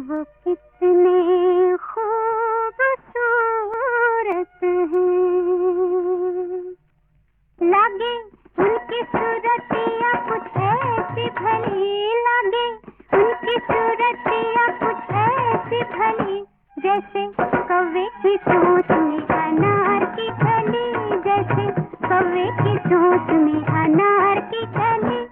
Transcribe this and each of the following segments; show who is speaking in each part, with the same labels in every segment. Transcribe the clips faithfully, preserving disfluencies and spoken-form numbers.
Speaker 1: वो कितने खूबसूरत हैं, लगे उनकी सूरतिया कुछ ऐसी भली, लगे उनकी सूरतिया कुछ ऐसी भली, जैसे कौवे की चोंच में अनार की कली, जैसे कौवे की चोंच में अनार की कली।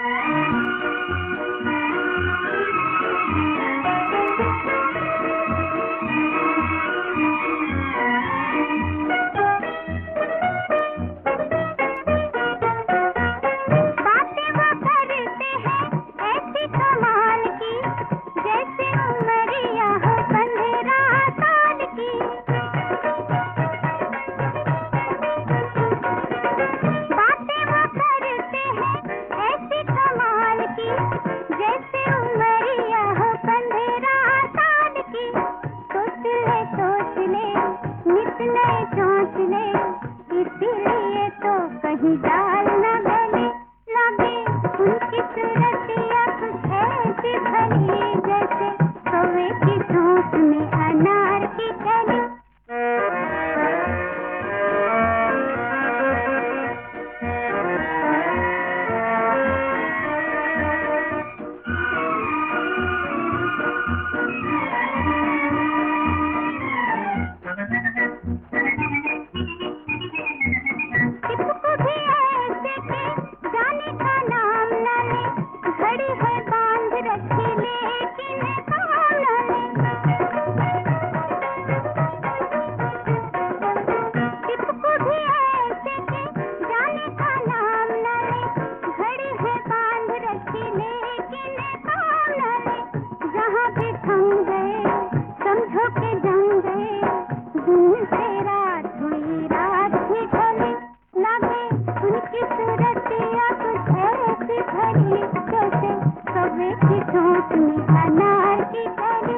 Speaker 1: इसीलिए तो कहीं दाल न गले, लगे उनकी सूरतिया कुछ ऐसी भली, जैसे कौवे की चोंच में अनार की कली। कौवे की चोंच में अनार की कली।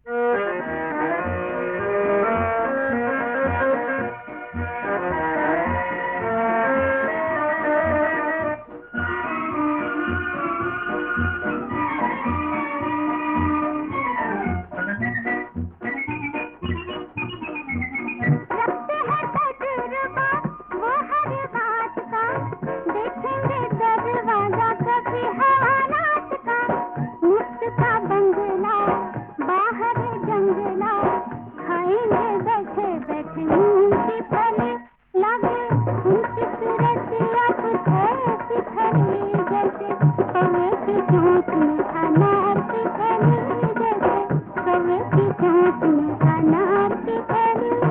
Speaker 1: चोंच में अनार की कली, जैसे कौवे की चोंच में अनार की कली।